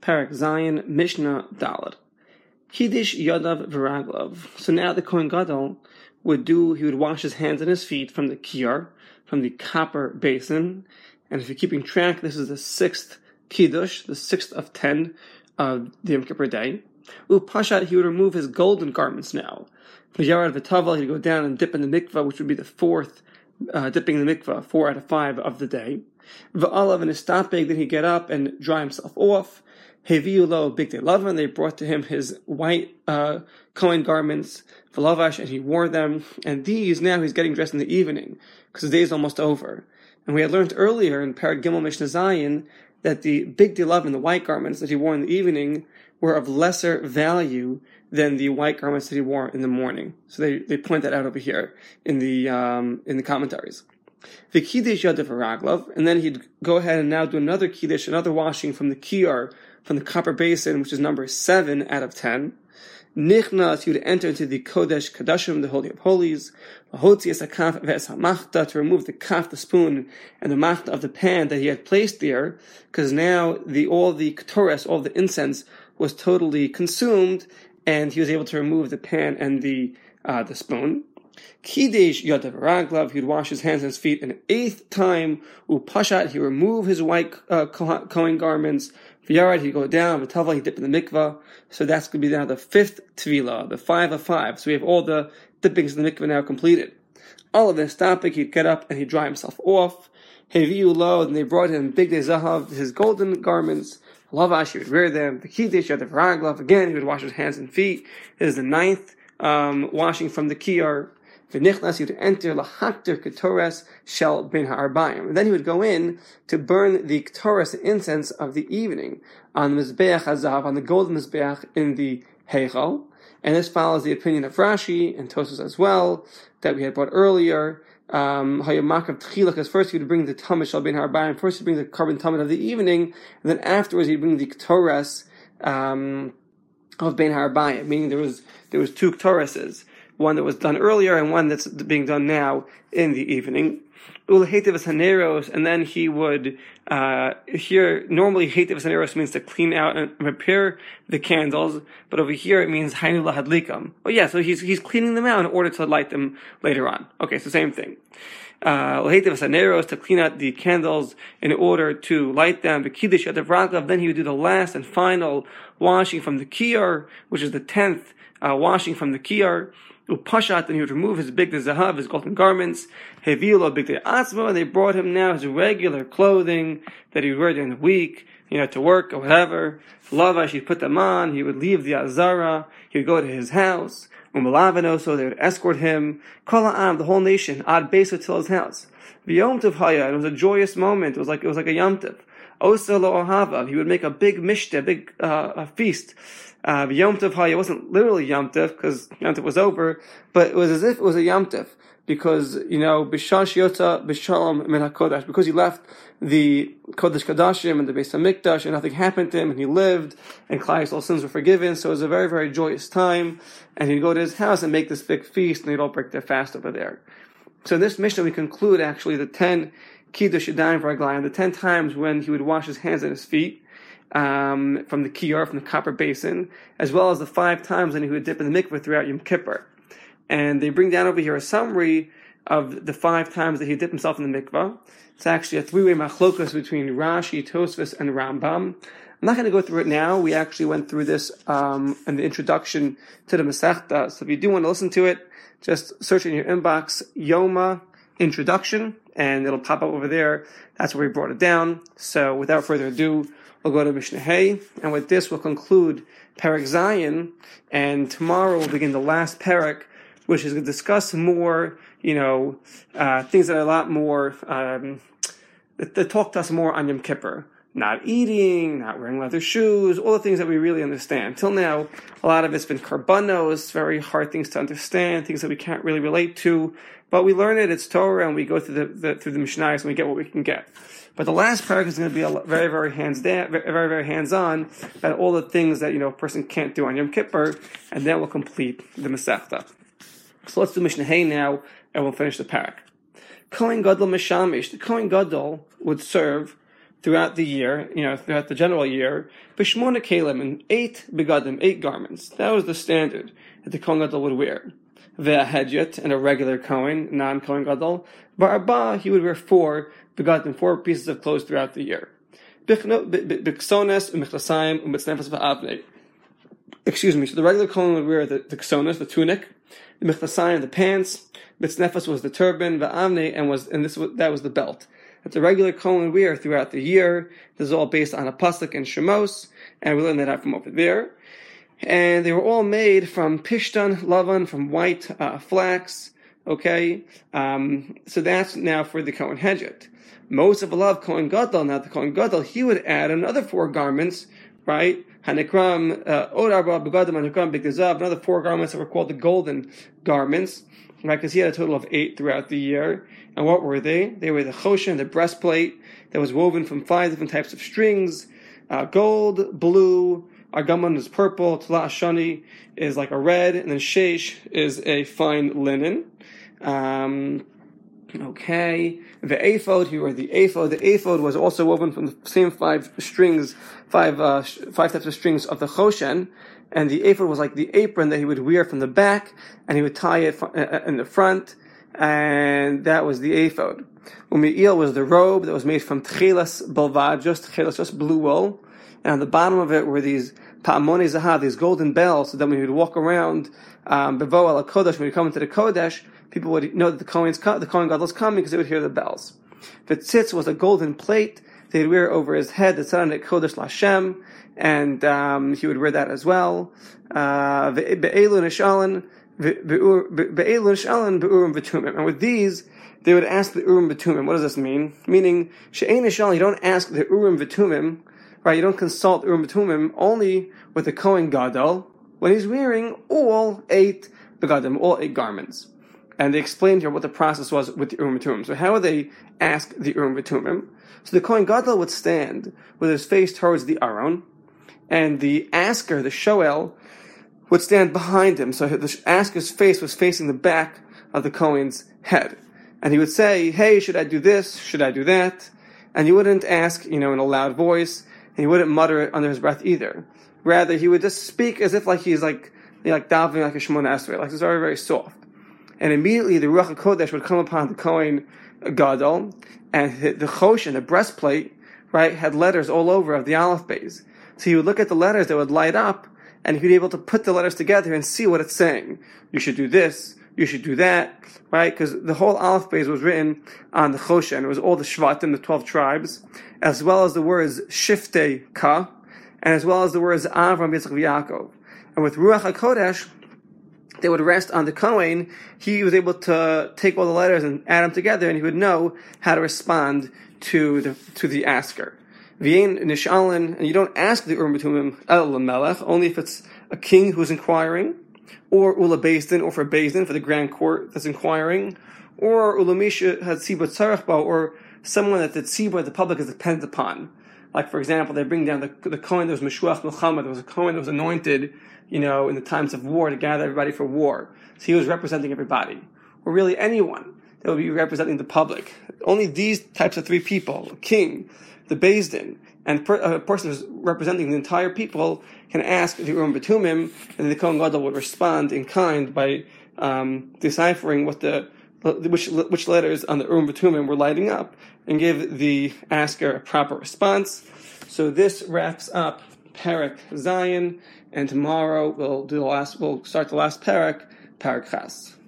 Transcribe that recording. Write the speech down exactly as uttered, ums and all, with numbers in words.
Parak Zayin, Mishnah Daled. Kiddush Yodav V'Raglav. So now the Kohen Gadol would do, he would wash his hands and his feet from the kiyar, from the copper basin. And if you're keeping track, this is the sixth Kiddush, the sixth of ten of the Yom Kippur day. Upashat, he would remove his golden garments now. V'Yarad V'Tavel, he'd go down and dip in the mikvah, which would be the fourth uh, dipping in the mikvah, four out of five of the day. V'Alav and Istapeg, then he'd get up and dry himself off. Heviu lo bigdei lavan, they brought to him his white uh, Kohen garments, v'lavash, and he wore them. And these, now he's getting dressed in the evening, because the day is almost over. And we had learned earlier in Parag Gimel Mishnah Zayin that the bigdei lavan, the white garments that he wore in the evening, were of lesser value than the white garments that he wore in the morning. So they, they point that out over here in the um, in the commentaries. The Kiddush Yodav V'Raglav, and then he'd go ahead and now do another Kiddush, another washing from the kiyar, from the copper basin, which is number seven out of ten. Nichnas, he would enter into the Kodesh Kadashim, the Holy of Holies, Hotzi es hakaf ve'es hamachta, to remove the kaf, the spoon, and the machta of the pan that he had placed there, because now the all the ketores, all the incense, was totally consumed, and he was able to remove the pan and the uh, the spoon. Kiddush Yodav V'Raglav, he'd wash his hands and his feet an eighth time. Upashat, he remove his white uh, Kohen garments. V'Yarad, he'd go down. V'Tavel, he'd dip in the mikvah. So that's going to be now the fifth Tvila, the five of five. So we have all the dippings in the mikvah now completed. All of this topic, he'd get up and he'd dry himself off. Heviu lo, and they brought him bigdei zahav, his golden garments. Lavash, he would wear them. The Kiddush Yodav V'Raglav, again, he would wash his hands and feet. This is the ninth um, washing from the kiyar. V'nichnas, he would enter lahakter ketores shel ben ha'arbayim, and then he would go in to burn the ketores, the incense of the evening, on the mizbeach hazav, on the golden mizbeach in the heichal. And this follows the opinion of Rashi and Tosfos as well that we had brought earlier. Um, because first he would bring the tamid shel ben ha'arbayim, first he'd bring the carbon tamid of the evening, and then afterwards he'd bring the ketores um, of ben ha'arbayim, meaning there was there was two ketoreses. One that was done earlier and one that's being done now in the evening. Ulahetivas haneros, and then he would, uh, here, normally hetivas haneros means to clean out and repair the candles, but over here it means hainu lahadlikam. Oh yeah, so he's, he's cleaning them out in order to light them later on. Okay, so same thing. Uh, Ulahetivas haneros, to clean out the candles in order to light them. The Kiddush Yodav V'Raglav, then he would do the last and final washing from the kiyar, which is the tenth, uh, washing from the kiyar. Upashat, and he would remove his bigdei zahav, his golden garments. Heviu lo bigdei atzmo, and they brought him now his regular clothing that he would wear during the week, you know, to work or whatever. Lavash, he'd put them on. He would leave the azara. He would go to his house. Umalavano, so they would escort him. Kol ha'am, the whole nation, ad beso, till his house. V'yom tov haya, it was a joyous moment. It was like it was like a yom tov. Osa lo ohava, he would make a big mishta, a big uh, a feast. Uh, Yom Tov Haya, it wasn't literally Yom Tov, because Yom Tov was over, but it was as if it was a Yom Tov, because, you know, B'shash Yotza B'shalom Min HaKodesh, because he left the Kodesh Kadashim and the Beis HaMikdash, and nothing happened to him, and he lived, and Klal Yisrael's sins were forgiven, so it was a very, very joyous time, and he'd go to his house and make this big feast, and they'd all break their fast over there. So in this Mishnah, we conclude, actually, the ten Kiddush Yadayim V'Raglayim, the ten times when he would wash his hands and his feet, Um, from the kiyar, from the copper basin, as well as the five times when he would dip in the mikveh throughout Yom Kippur. And they bring down over here a summary of the five times that he dipped himself in the mikveh. It's actually a three-way machlokas between Rashi, Tosfos, and Rambam. I'm not going to go through it now. We actually went through this um, in the introduction to the Masechta. So if you do want to listen to it, just search in your inbox, Yoma Introduction, and it'll pop up over there. That's where we brought it down. So without further ado, we'll go to Mishnah Hay, and with this we'll conclude Parak Zayin, and tomorrow we'll begin the last Parak, which is going to discuss more, you know, uh, things that are a lot more, um, that, that talk to us more on Yom Kippur. Not eating, not wearing leather shoes, all the things that we really understand. Till now, a lot of it's been karbanos, very hard things to understand, things that we can't really relate to, but we learn it, it's Torah, and we go through the, the through the Mishnayos, and we get what we can get. But the last parak is going to be a very, very hands down, very, very hands-on about all the things that, you know, a person can't do on Yom Kippur, and then we'll complete the Masechta. So let's do Mishnah Hay now, and we'll finish the parak. Kohen Gadol Meshamish, the Kohen Gadol would serve throughout the year, you know, throughout the general year, b'shmona kelim, and eight begadim, eight garments. That was the standard that the Kohen Gadol would wear. Ve'ahedjet, and a regular Kohen, non-Kohen Gadol. Ba'arba, he would wear four begadim, four pieces of clothes throughout the year. B'ksones, u'michlasayim, u'mitznefes va'avnei. Excuse me, so the regular Kohen would wear the, the ksonos, the tunic, the michlasayim, the pants, mitznefes was the turban, va'avnei, and was, and this was, that was the belt. That the regular Kohen would wear throughout the year. This is all based on a pasuk and Shemos, and we learned that out from over there. And they were all made from pishtan, lavan, from white uh, flax. Okay, um, so that's now for the Kohen Hedget. Most of love Kohen Gadol. Now the Kohen Gadol, he would add another four garments, right? Hanikram, Od Arba, Begadim, Hanikram, Bigdazav, another four garments that were called the golden garments, right? Because he had a total of eight throughout the year. And what were they? They were the choshen, the breastplate that was woven from five different types of strings: uh, gold, blue, argamon is purple, tala shani is like a red, and then sheish is a fine linen. Um, okay, the ephod, here were the ephod. The ephod was also woven from the same five strings, five uh, five types of strings of the choshen, and the ephod was like the apron that he would wear from the back, and he would tie it in the front. And that was the ephod. Umi'il was the robe that was made from tchelas balvad, just tchelas, just blue wool. And on the bottom of it were these pa'amone zahav, these golden bells, so that when he would walk around, um, bevo al kodesh, when he would come into the kodesh, people would know that the Kohen's co- the Kohen Gadol was coming because they would hear the bells. The tzitz was a golden plate that he'd wear over his head that said on it kodesh lashem, and um, he would wear that as well. Uh, ve'elu nishalan. And with these, they would ask the Urim V'Tumim. What does this mean? Meaning, she'ein nishal, you don't ask the Urim V'Tumim, right? You don't consult Urim V'Tumim only with the Kohen Gadol when he's wearing all eight begadim, all eight garments. And they explained here what the process was with the Urim V'Tumim. So how would they ask the Urim V'Tumim? So the Kohen Gadol would stand with his face towards the Aron, and the asker, the Shoel, would stand behind him. So the asker's face was facing the back of the Kohen's head. And he would say, hey, should I do this? Should I do that? And he wouldn't ask, you know, in a loud voice, and he wouldn't mutter it under his breath either. Rather, he would just speak as if like he's like, you know, like davening like a Shemona Esrei, like it's very, very soft. And immediately the Ruach HaKodesh would come upon the Kohen Gadol, and the choshen, the breastplate, right, had letters all over of the Aleph Beis. So he would look at the letters that would light up, and he'd be able to put the letters together and see what it's saying. You should do this, you should do that, right? Because the whole Aleph Beis was written on the choshen. It was all the Shvatim, the twelve tribes, as well as the words Shiftei Ka, and as well as the words Avram, Yitzchak, Yaakov. And with Ruach HaKodesh, they would rest on the Kohen. He was able to take all the letters and add them together, and he would know how to respond to the to the asker. V'yein nishalan, and you don't ask the Urim V'Tumim el Melech, only if it's a king who's inquiring, or Ula Beis Din, or for Beis Din, for the grand court that's inquiring, or Ula Misha had Tzibur Tzarech Bo, or someone that the Tzibur, the public, is dependent upon. Like, for example, they bring down the, the Kohen that was Meshuach Milchama, there was a Kohen that was anointed, you know, in the times of war to gather everybody for war. So he was representing everybody. Or really anyone that would be representing the public. Only these types of three people, a king, the Beis Din, and per, a person who's representing the entire people can ask the Urim V'Tumim, and the Kohen Gadol would respond in kind by um, deciphering what the which which letters on the Urim V'Tumim were lighting up, and give the asker a proper response. So this wraps up Perek Zion, and tomorrow we'll do the last. We'll start the last Perek, Perek Chas.